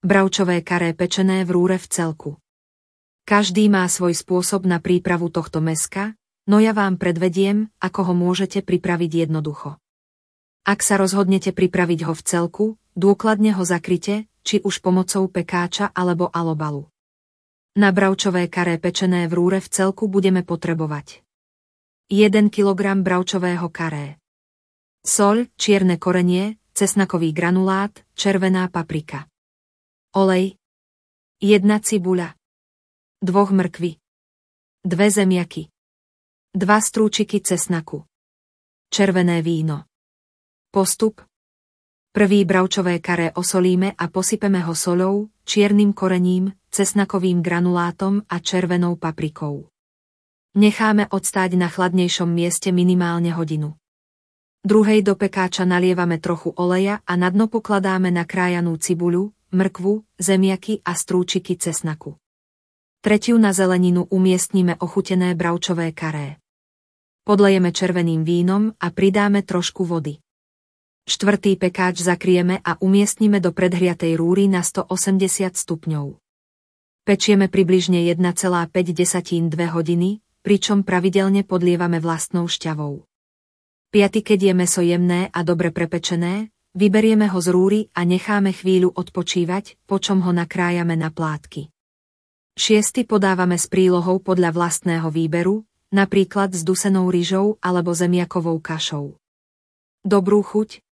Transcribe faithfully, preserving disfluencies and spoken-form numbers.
Bravčové karé pečené v rúre v celku. Každý má svoj spôsob na prípravu tohto mäska, no ja vám predvediem, ako ho môžete pripraviť jednoducho. Ak sa rozhodnete pripraviť ho v celku, dôkladne ho zakryte, či už pomocou pekáča alebo alobalu. Na bravčové karé pečené v rúre v celku budeme potrebovať jeden kilogram bravčového karé, soľ, čierne korenie, cesnakový granulát, červená paprika, olej, jedna cibuľa, dvoch mrkvy, dve zemiaky, dva strúčiky cesnaku, červené víno. Postup. Prvý bravčové karé osolíme a posypeme ho soľou, čiernym korením, cesnakovým granulátom a červenou paprikou. Necháme odstáť na chladnejšom mieste minimálne hodinu. Druhej do pekáča nalievame trochu oleja a na dno pokladáme nakrájanú cibuľu, mrkvu, zemiaky a strúčiky cesnaku. Tretiu na zeleninu umiestnime ochutené bravčové karé. Podlejeme červeným vínom a pridáme trošku vody. Štvrtý pekáč zakrieme a umiestnime do predhriatej rúry na stoosemdesiat stupňov. Pečieme približne jeden celá päť dve hodiny, pričom pravidelne podlievame vlastnou šťavou. Piaty, keď je mäso jemné a dobre prepečené, vyberieme ho z rúry a necháme chvíľu odpočívať, počom ho nakrájame na plátky. Šiesty podávame s prílohou podľa vlastného výberu, napríklad s dusenou ryžou alebo zemiakovou kašou. Dobrú chuť,